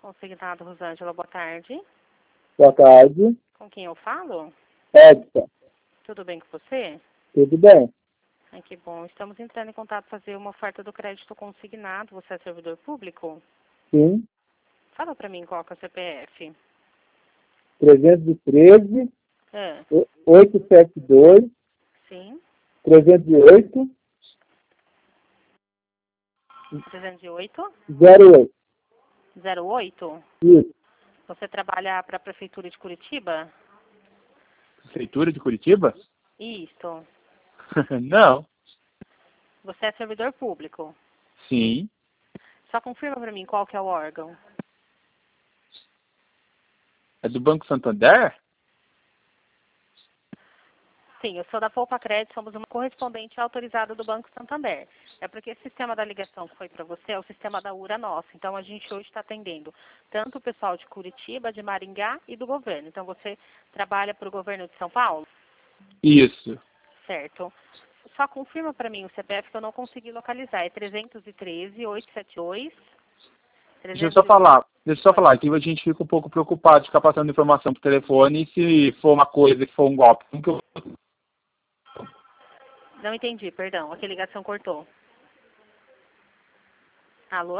Consignado Rosângela, boa tarde. Boa tarde. Com quem eu falo? Edson. Tudo bem com você? Tudo bem? Ai, que bom. Estamos entrando em contato para fazer uma oferta do crédito consignado. Você é servidor público? Sim. Fala para mim qual que é o CPF. 313, Ah, 872, sim. 308, 308 08. 08. Isso. Você trabalha para a Prefeitura de Curitiba? Prefeitura de Curitiba? Isso. Não. Você é servidor público? Sim. Só confirma para mim qual que é o órgão. É do Banco Santander? Sim, eu sou da Poupa Crédito, somos uma correspondente autorizada do Banco Santander. É porque esse sistema da ligação que foi para você é o sistema da URA nossa. Então, a gente hoje está atendendo tanto o pessoal de Curitiba, de Maringá e do governo. Então, você trabalha para o governo de São Paulo? Isso. Certo. Só confirma para mim o CPF que eu não consegui localizar. É 313 872. Deixa eu só falar, que a gente fica um pouco preocupado de ficar passando informação por telefone e se for uma coisa que for um golpe. Como que eu... Não entendi, perdão. Aqui a ligação cortou. Alô?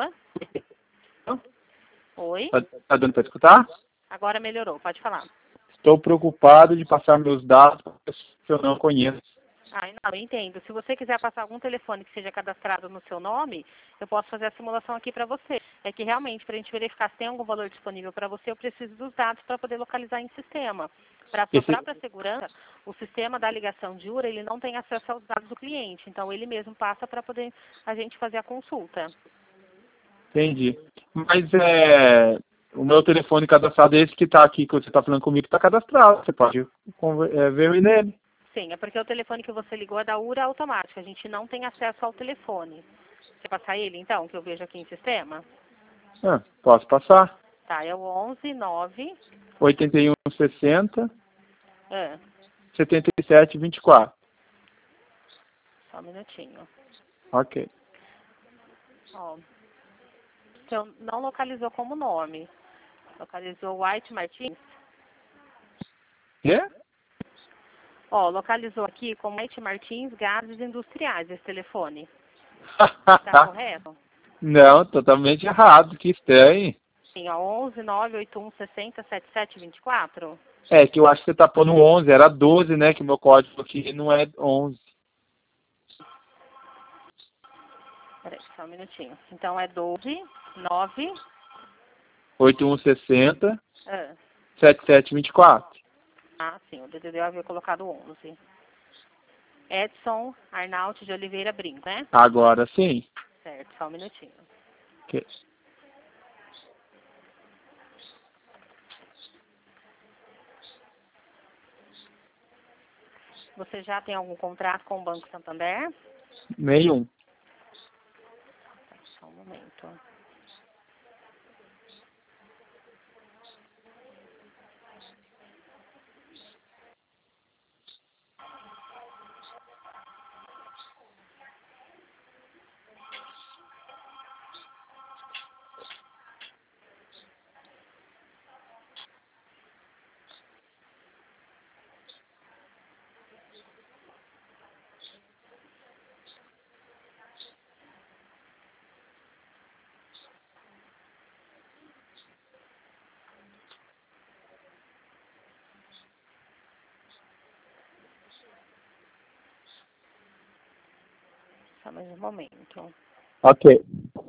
Oi? Tá dando para escutar? Agora melhorou, pode falar. Estou preocupado de passar meus dados para pessoas que eu não conheço. Ah, não, eu entendo. Se você quiser passar algum telefone que seja cadastrado no seu nome, eu posso fazer a simulação aqui para você. É que realmente, para a gente verificar se tem algum valor disponível para você, eu preciso dos dados para poder localizar em sistema. Para a sua própria segurança, o sistema da ligação de URA, ele não tem acesso aos dados do cliente. Então, ele mesmo passa para poder a gente fazer a consulta. Entendi. Mas o meu telefone cadastrado, esse que está aqui, que você está falando comigo, está cadastrado. Você pode ver nele. Sim, é porque o telefone que você ligou é da URA automática. A gente não tem acesso ao telefone. Você passar ele, então, que eu vejo aqui em sistema? Posso passar. Tá, é o 11 9 81 60 ah, 77 24. só um minutinho. Ok. Ó, você não localizou como nome. Localizou White Martins. É? Ó, localizou aqui como White Martins Gases Industriais esse telefone. Tá correto? Não, totalmente errado. Que estranho. Sim, ó, 11 981 60 77 24. É, que eu acho que você tá pondo 11. Era 12, né? Que o meu código aqui não é 11. Peraí, só um minutinho. Então é 12 9 81 60 ah, 77 24. sim, o DDD havia colocado 11. Edson Arnaut de Oliveira Brinco, né? Agora sim. Certo, só um minutinho. Ok. Você já tem algum contrato com o Banco Santander? Nenhum. Só um momento. Só mais um momento. Ok.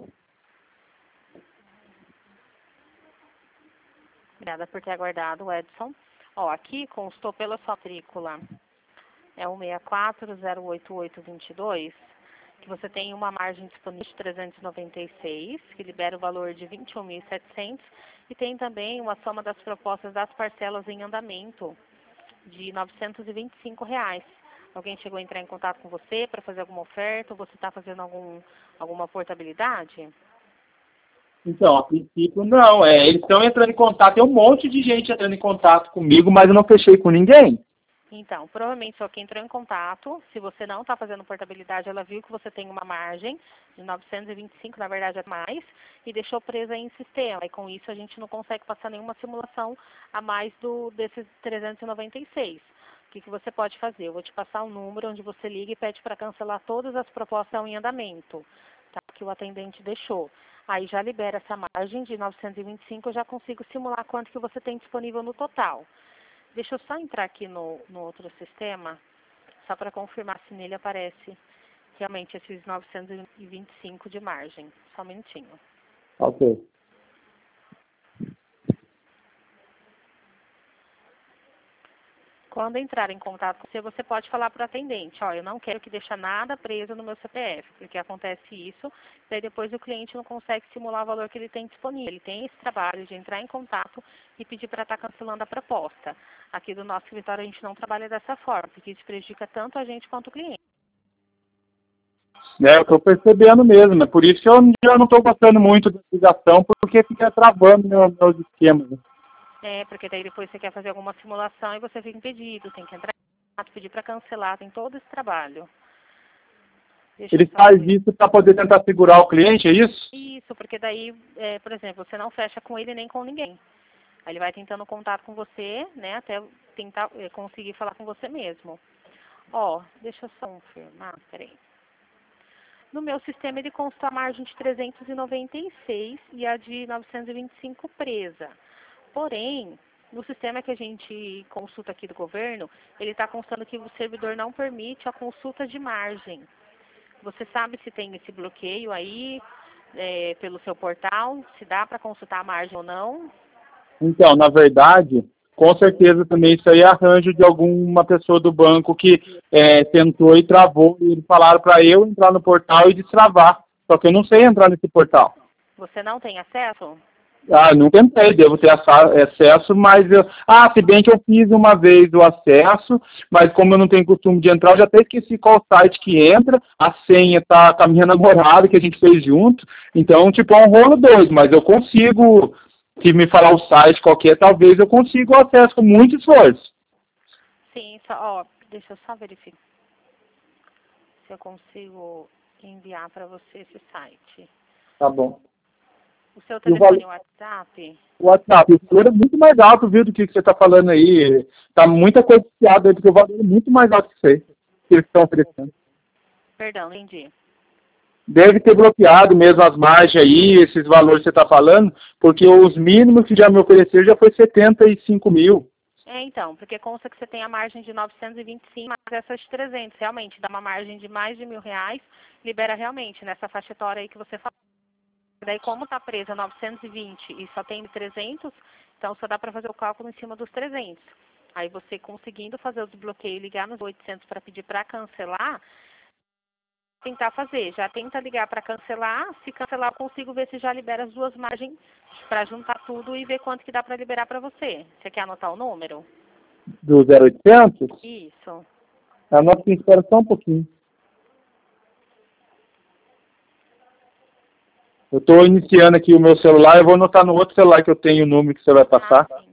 Obrigada por ter aguardado, Edson. Ó, aqui constou pela sua matrícula, é o 640882, que você tem uma margem disponível de 396, que libera o valor de 21.700, e tem também uma soma das propostas das parcelas em andamento de R$ 925. Alguém chegou a entrar em contato com você para fazer alguma oferta, ou você está fazendo alguma portabilidade? Então, a princípio não. Eles estão entrando em contato, tem um monte de gente entrando em contato comigo, mas eu não fechei com ninguém. Então, provavelmente só que entrou em contato, se você não está fazendo portabilidade, ela viu que você tem uma margem de 925, na verdade é mais, e deixou presa em sistema. E com isso a gente não consegue passar nenhuma simulação a mais desses 396. O que você pode fazer? Eu vou te passar um número onde você liga e pede para cancelar todas as propostas em andamento, tá, que o atendente deixou. Aí já libera essa margem de 925, eu já consigo simular quanto que você tem disponível no total. Deixa eu só entrar aqui no outro sistema, só para confirmar se nele aparece realmente esses 925 de margem. Só um minutinho. Ok. Quando entrar em contato com você, você pode falar para o atendente, ó, eu não quero que deixe nada preso no meu CPF, porque acontece isso, daí depois o cliente não consegue simular o valor que ele tem disponível. Ele tem esse trabalho de entrar em contato e pedir para estar cancelando a proposta. Aqui do nosso escritório a gente não trabalha dessa forma, porque isso prejudica tanto a gente quanto o cliente. Eu estou percebendo mesmo, é por isso que eu já não estou gostando muito da ligação, porque fica travando meus esquemas. Porque daí depois você quer fazer alguma simulação e você fica impedido, tem que entrar em contato, pedir para cancelar, tem todo esse trabalho. Ele faz isso para poder tentar segurar o cliente, é isso? Isso, porque daí, por exemplo, você não fecha com ele nem com ninguém. Aí ele vai tentando contato com você, né, até tentar conseguir falar com você mesmo. Ó, deixa eu só confirmar, peraí. No meu sistema ele consta a margem de 396 e a de 925 presa. Porém, no sistema que a gente consulta aqui do governo, ele está constando que o servidor não permite a consulta de margem. Você sabe se tem esse bloqueio aí pelo seu portal? Se dá para consultar a margem ou não? Então, na verdade, com certeza também isso aí é arranjo de alguma pessoa do banco que tentou e travou, e eles falaram para eu entrar no portal e destravar. Só que eu não sei entrar nesse portal. Você não tem acesso? Não tentei, devo ter acesso, mas se bem que eu fiz uma vez o acesso, mas como eu não tenho costume de entrar, eu já até esqueci qual site que entra, a senha tá com a minha namorada, que a gente fez junto, então, tipo, é um rolo doido, mas eu consigo, se me falar o site qualquer, talvez eu consiga o acesso com muito esforço. Sim, deixa eu só verificar se eu consigo enviar para você esse site. Tá bom. O seu telefone é o WhatsApp? O WhatsApp, o valor é muito mais alto, viu, do que você está falando aí. Tá muita coisa piada aí, porque o valor é muito mais alto que isso aí, que eles estão oferecendo. Perdão, não entendi. Deve ter bloqueado mesmo as margens aí, esses valores que você está falando, porque os mínimos que já me ofereceram já foi 75 mil. Então, porque consta que você tem a margem de 925, mas essas 300, realmente, dá uma margem de mais de R$1.000, libera realmente nessa faixa etária aí que você falou. Daí, como está presa 920 e só tem 300, então só dá para fazer o cálculo em cima dos 300. Aí você conseguindo fazer o desbloqueio e ligar nos 800 para pedir para cancelar, tentar fazer. Já tenta ligar para cancelar. Se cancelar, eu consigo ver se já libera as duas margens para juntar tudo e ver quanto que dá para liberar para você. Você quer anotar o número? Do 0800? Isso. Anota que espera só um pouquinho. Eu estou iniciando aqui o meu celular, eu vou anotar no outro celular que eu tenho o número que você vai passar. Sim.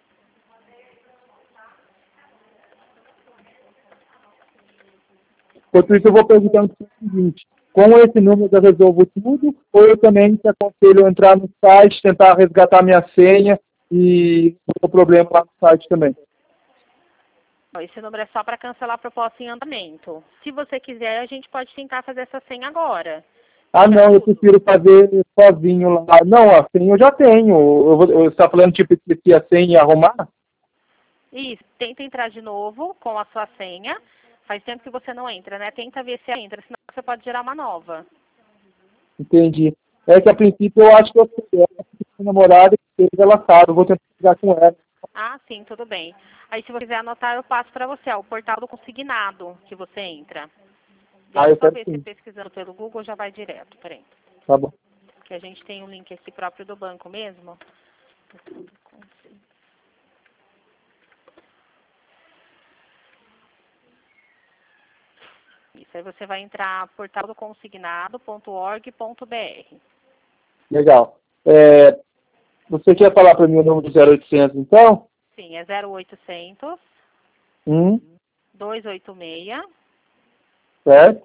Enquanto isso, eu vou perguntando o seguinte: com esse número eu resolvo tudo, ou eu também te aconselho a entrar no site, tentar resgatar minha senha e o problema lá no site também? Esse número é só para cancelar a proposta em andamento. Se você quiser, a gente pode tentar fazer essa senha agora. Não, eu prefiro fazer sozinho lá. Não, a senha eu já tenho. Você está falando, tipo, esqueci a senha e arrumar? Isso, tenta entrar de novo com a sua senha. Faz tempo que você não entra, né? Tenta ver se entra, senão você pode gerar uma nova. Entendi. É que a princípio eu acho que eu tenho namorada que ela sabe, eu vou tentar ligar com ela. Sim, tudo bem. Aí se você quiser anotar, eu passo para você, o portal do consignado que você entra. Deixa eu só ver se pesquisando pelo Google já vai direto, peraí. Tá bom. Que a gente tem um link aqui próprio do banco mesmo. Isso, aí você vai entrar portaldoconsignado.org.br. Legal. Você quer falar para mim o número do 0800, então? Sim, é 0800 286 certo?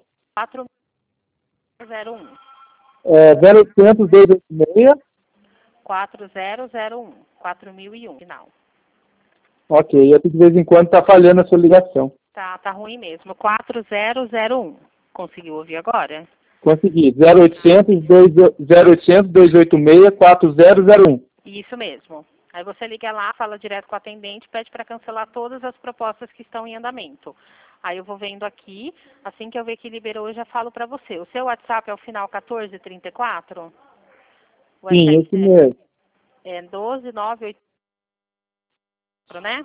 4001. 0800 286. 4001. 4001, final. Ok, é que de vez em quando tá falhando a sua ligação. Tá ruim mesmo. 4001. Conseguiu ouvir agora? Consegui. 0800 286 4001. Isso mesmo. Aí você liga lá, fala direto com o atendente, pede para cancelar todas as propostas que estão em andamento. Aí eu vou vendo aqui, assim que eu ver que liberou, eu já falo para você. O seu WhatsApp é o final 1434? Sim, esse mesmo. É 12984, né?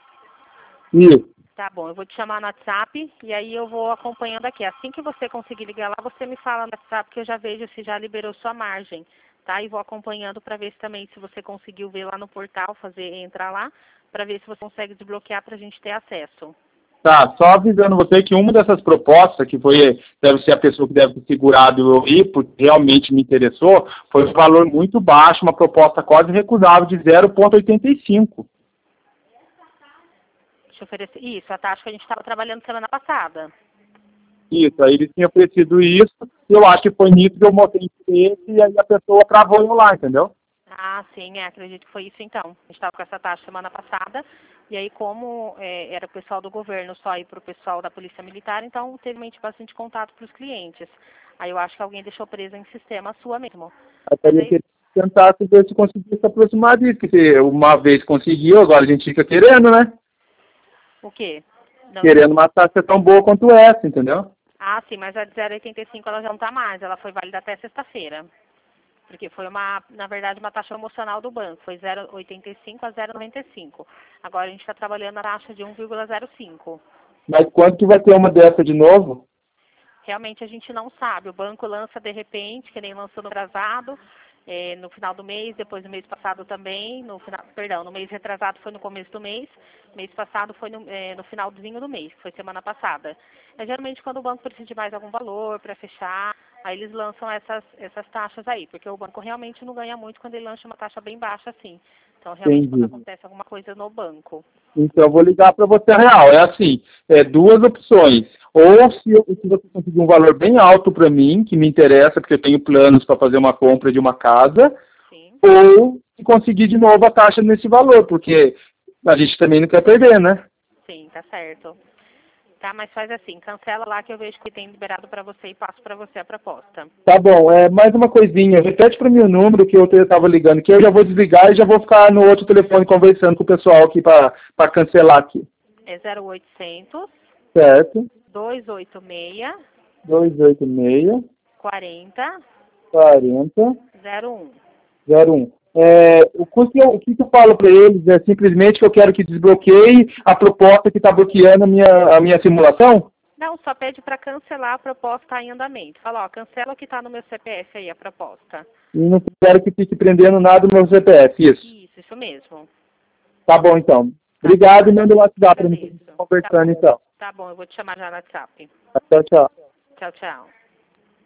Isso. Tá bom, eu vou te chamar no WhatsApp e aí eu vou acompanhando aqui. Assim que você conseguir ligar lá, você me fala no WhatsApp que eu já vejo se já liberou sua margem, tá? E vou acompanhando para ver se também se você conseguiu ver lá no portal, entrar lá, para ver se você consegue desbloquear para a gente ter acesso. Tá, só avisando você que uma dessas propostas, que deve ser a pessoa que deve ter segurado eu ir, porque realmente me interessou, foi um valor muito baixo, uma proposta quase recusável de 0,85. Deixa eu oferecer. Isso, a taxa que a gente estava trabalhando semana passada. Isso, aí ele tinha oferecido isso, e eu acho que foi nisso que eu mostrei interesse, e aí a pessoa travou eu lá, entendeu? Ah, sim, acredito que foi isso então. A gente estava com essa taxa semana passada, e aí como era o pessoal do governo só ir para o pessoal da Polícia Militar, então teve bastante contato para os clientes. Aí eu acho que alguém deixou presa em sistema sua mesmo. Até eu queria tentar ver se conseguir se aproximar disso, porque uma vez conseguiu, agora a gente fica querendo, né? O quê? Não. Querendo uma taxa tão boa quanto essa, entendeu? Ah, sim, mas a de 0,85 ela já não está mais, ela foi válida até sexta-feira. Porque foi na verdade, uma taxa emocional do banco, foi 0,85 a 0,95. Agora a gente está trabalhando na taxa de 1,05. Mas quando que vai ter uma dessa de novo? Realmente a gente não sabe. O banco lança de repente, que nem lançou no atrasado, no final do mês, depois no mês passado também, no mês retrasado foi no começo do mês passado foi no finalzinho do mês, que foi semana passada. Geralmente quando o banco precisa de mais algum valor para fechar, aí eles lançam essas taxas aí, porque o banco realmente não ganha muito quando ele lança uma taxa bem baixa assim. Então realmente quando acontece alguma coisa no banco. Então eu vou ligar para você real. É assim, duas opções. Ou se você conseguir um valor bem alto para mim, que me interessa, porque eu tenho planos para fazer uma compra de uma casa, Sim. ou se conseguir de novo a taxa nesse valor, porque a gente também não quer perder, né? Sim, tá certo. Tá, mas faz assim, cancela lá que eu vejo que tem liberado para você e passo para você a proposta. Tá bom, mais uma coisinha. Repete para mim o número que eu estava ligando, que eu já vou desligar e já vou ficar no outro telefone conversando com o pessoal aqui para cancelar aqui. É 0800 Certo. 286 286 40 40 01. 01. O que eu falo para eles é simplesmente que eu quero que desbloqueie a proposta que está bloqueando a minha simulação? Não, só pede para cancelar a proposta em andamento. Fala, ó, cancela o que está no meu CPF aí, a proposta. E não quero que fique prendendo nada no meu CPF, isso. Isso mesmo. Tá bom, então. Obrigado e manda o WhatsApp para mim conversando, então. Tá bom, eu vou te chamar já no WhatsApp. Tchau, tchau. Tchau, tchau.